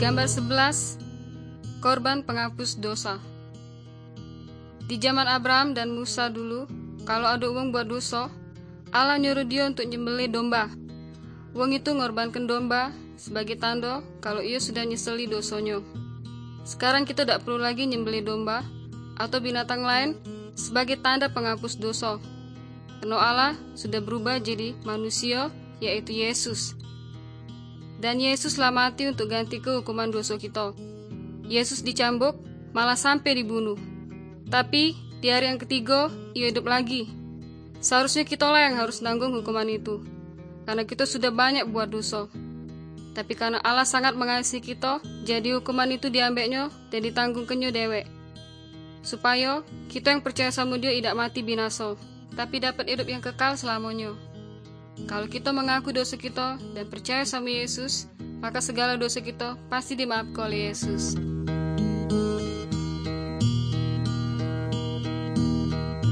Gambar 11, korban penghapus dosa. Di zaman Abraham dan Musa dulu, kalau ada uang buat dosa, Allah nyuruh dia untuk nyembelih domba. Uang itu ngorbankan domba sebagai tanda kalau ia sudah nyeseli dosanya. Sekarang kita tidak perlu lagi nyembelih domba atau binatang lain sebagai tanda penghapus dosa. Karena Allah sudah berubah jadi manusia, yaitu Yesus. Dan Yesus telah mati untuk ganti ke hukuman dosa kita. Yesus dicambuk, malah sampai dibunuh. Tapi di hari yang ketiga, ia hidup lagi. Seharusnya kita lah yang harus nanggung hukuman itu, karena kita sudah banyak buat dosa. Tapi karena Allah sangat mengasihi kita, jadi hukuman itu diambilnya dan ditanggung-Nya dewek. Supaya kita yang percaya sama Dia tidak mati binasa, tapi dapat hidup yang kekal selamanya. Kalau kita mengaku dosa kita dan percaya sama Yesus, maka segala dosa kita pasti dimaafkan oleh Yesus.